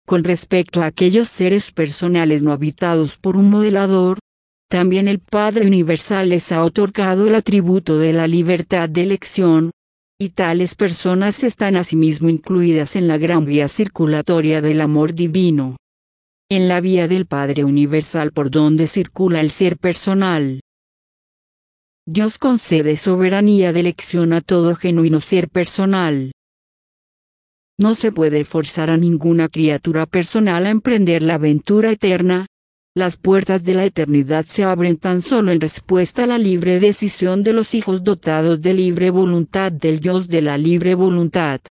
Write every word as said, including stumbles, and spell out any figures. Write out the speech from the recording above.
Con respecto a aquellos seres personales no habitados por un modelador, también el Padre Universal les ha otorgado el atributo de la libertad de elección, y tales personas están asimismo incluidas en la gran vía circulatoria del amor divino. En la vía del Padre Universal por donde circula el ser personal, Dios concede soberanía de elección a todo genuino ser personal. No se puede forzar a ninguna criatura personal a emprender la aventura eterna. Las puertas de la eternidad se abren tan solo en respuesta a la libre decisión de los hijos dotados de libre voluntad del Dios de la libre voluntad.